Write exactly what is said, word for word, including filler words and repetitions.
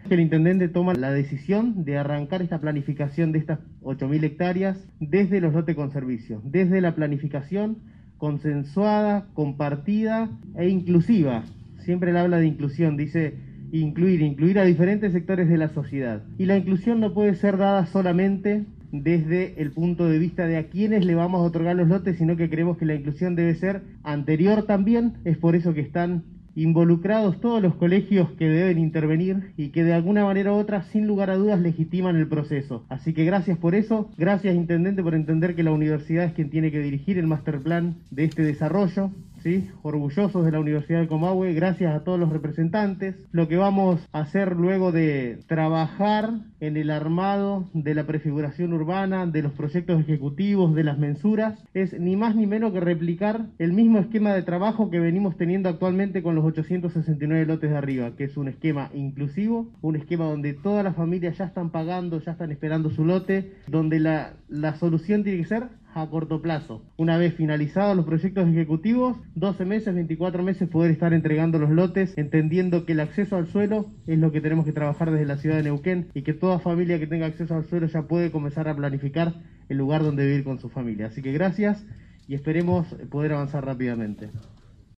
El intendente toma la decisión de arrancar esta planificación de estas ocho mil hectáreas desde los lotes con servicio, desde la planificación consensuada, compartida e inclusiva. Siempre él habla de inclusión, dice incluir, incluir a diferentes sectores de la sociedad. Y la inclusión no puede ser dada solamente desde el punto de vista de a quiénes le vamos a otorgar los lotes, sino que creemos que la inclusión debe ser anterior también. Es por eso que están involucrados todos los colegios que deben intervenir y que de alguna manera u otra, sin lugar a dudas, legitiman el proceso. Así que gracias por eso, gracias intendente por entender que la universidad es quien tiene que dirigir el master plan de este desarrollo. ¿Sí? Orgullosos de la Universidad del Comahue, gracias a todos los representantes. Lo que vamos a hacer luego de trabajar en el armado de la prefiguración urbana, de los proyectos ejecutivos, de las mensuras, es ni más ni menos que replicar el mismo esquema de trabajo que venimos teniendo actualmente con los ochocientos sesenta y nueve lotes de arriba, que es un esquema inclusivo, un esquema donde todas las familias ya están pagando, ya están esperando su lote, donde la, la solución tiene que ser a corto plazo. Una vez finalizados los proyectos ejecutivos, doce meses, veinticuatro meses poder estar entregando los lotes, entendiendo que el acceso al suelo es lo que tenemos que trabajar desde la ciudad de Neuquén y que toda familia que tenga acceso al suelo ya puede comenzar a planificar el lugar donde vivir con su familia. Así que gracias y esperemos poder avanzar rápidamente.